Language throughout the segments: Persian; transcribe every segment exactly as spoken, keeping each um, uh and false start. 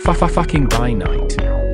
fucking by night.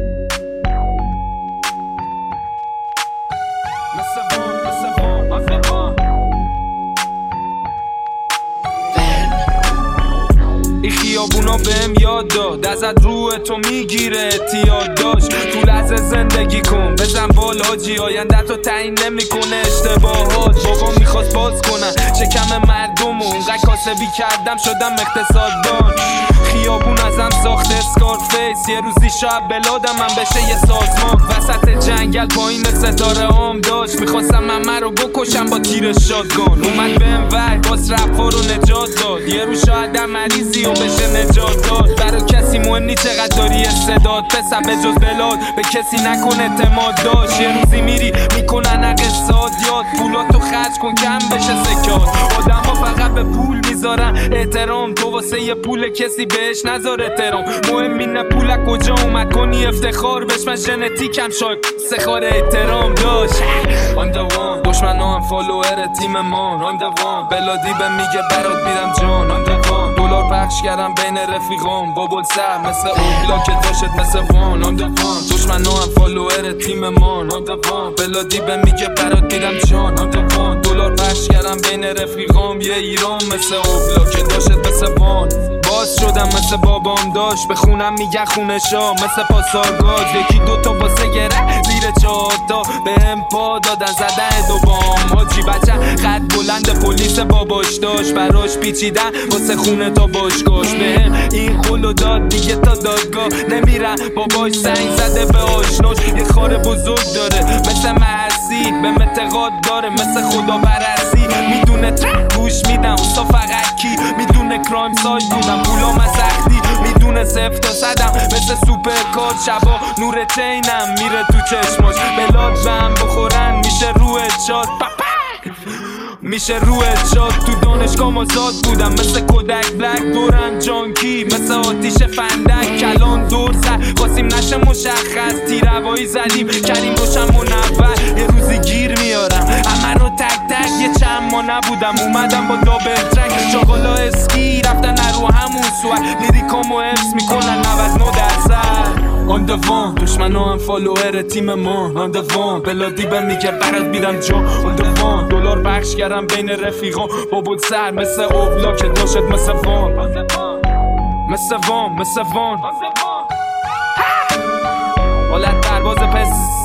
ای خیابونا بهم یاد داد ازت روح تو میگیره اعتیاد داشت تو لحظه زندگی کن بزن بال حاجی آینده تو تعیین نمیکنه اشتباهات بابا میخواست باز کنن شکم مردم و اونقدر کاسبی کردم شدم اقتصاددان خیابون ازم ساخته اسکارفیس یه روزی شاید بلادم من بشه یه سازمان وسط جنگل پایین ستاره عام داشت میخواستم من رو بکشم با تیر شاتگان اومد بهم وحی باز رفا رو نجات داد یه رو شاید مریضی و بشه نجات داد برای کسی مهم نی چقدر داری استعداد پسر به جز بلاد به کسی نکن اعتماد داشت یه روزی میری میکنن اقتصاد یاد پولاتو خرج کن کم بشه سکات آدم ها فقط به پول میذارن احترام تو واسه یه پول کسی بهش نذار احترام مهم اینه پول کجا اومد کنی افتخار بهش من ژنتیکم شاید سخار احترام داشت آن دوام دشمنا هم فالوور تیم مان آن دوام بلادی به میگه برات میدم جان آن دوام دلار پخش کردم بین رفیقام بابل سر مثل اوبلا که داشت مثل وان آن دوام دشمنا هم فالوور تیم مان آن دوام بلادی به میگه برات میدم جان آن دوام دلار پخش کردم بین رفیقام یه ایران مثل اوبلا که داشت مثل وان باز شدم مثل بابام داشت به خونم میگن خونه شا مثل پاسارگاز یکی دوتا واسه گره زیر چهارتا به هم پا دادن زدن دو بام حاجی بچه خط بلند پلیس باباش داشت براش پیچیدن واسه خونه تا باشگاش به هم این قولو داد دیگه تا دادگاه نمیرن باباش سنگ زده به آشناش یه خار بزرگ داره مثل محسی به متقاد داره مثل خدا برسی میدونه ترک گوش میدم اوسا فقط کی میدونه کرایم سایت بودم پولا من سختی میدونه صفر تا صدم مثل سوپر کار شبا نور چینم میره تو چشماش بلاد بهم بخورن میشه روح شاد میشه روح شاد تو دانشگاه مازاد بودم مثل کودک بلک دورم جانکی مثل آتیش فندک کلان دور سر خواستیم نشه مشخص تیروایی زدیم کریم روشن منور یه روزی گیر میارم همه رو تک تک یه چند ما نبودم اومدم با دابل ترک شاغالا اسکی رفتن رو همون سوار لیریکامو حفظ میکنن نود و نه درصد آن دوام دشمنا هم فالوور تیم ما آن دوام بلادی به میگه برات میدم جا آن دوام دلار بخش کردم بین رفیقان با بود سر مثل اوبلا که داشت مثل وان مثل وان مثل وان حالت پرواز پس